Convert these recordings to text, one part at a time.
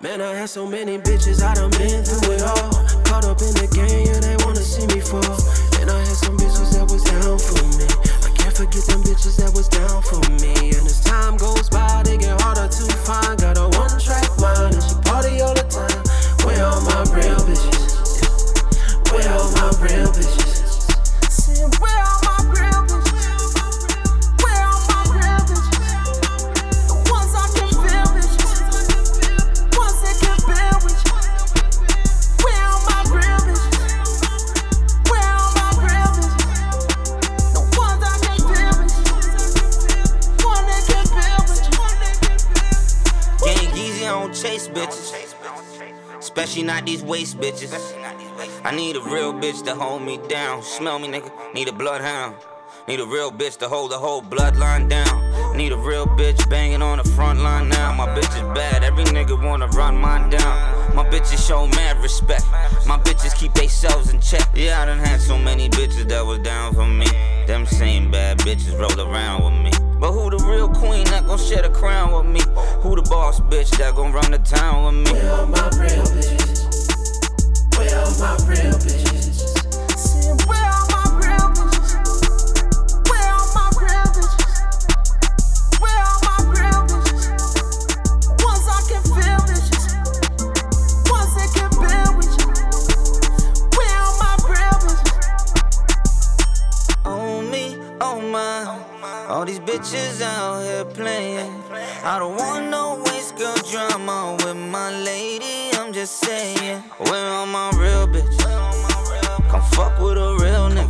Man, I had so many bitches, I done been through it all. Caught up in the game, and they wanna see me fall. And I had some bitches that was down for me. I can't forget them bitches that was down for me. And as time goes by, they get harder to find. Got a one-track mind, and she party all the time. Where all my real bitches? Where all my real bitches? See, where all my real bitches? Where all my real bitches? The ones I can feel, bitches. Ones that can build with you. Where all my real bitches? Where all my real bitches? The ones I can feel, bitches. One that can build with you. Gang easy, I don't chase bitches. Especially not these waste bitches. I need a real bitch to hold me down. Smell me, nigga. Need a bloodhound. Need a real bitch to hold the whole bloodline down. Need a real bitch banging on the front line now. My bitch is bad, every nigga wanna run mine down. My bitches show mad respect. My bitches keep theyselves in check. Yeah, I done had so many bitches that was down for me. Them same bad bitches roll around with me. But who the real queen that gon' share the crown with me? Who the boss bitch that gon' run the town with me? Where all my real bitches? Where all my real bitches? See, where all my real bitches? Where all my real bitches? Where all my real bitches? Ones I can feel, bitches. Ones that can build with you. Where all my real bitches? Oh me, oh my. All these bitches out here playing. I don't want no waste girl drama with my lady, I'm just saying. Where all my real bitches? Come fuck with a real nigga.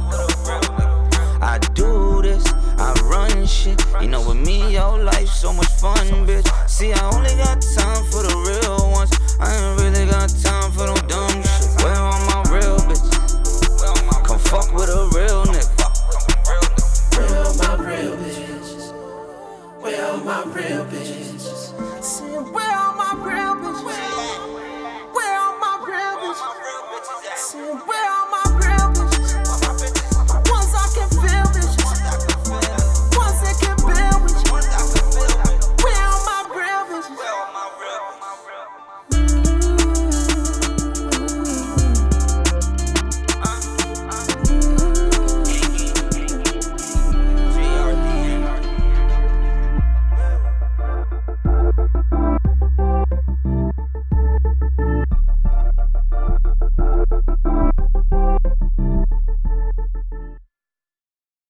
I do this, I run shit. You know with me, your life so much fun, bitch. See, I only got time for the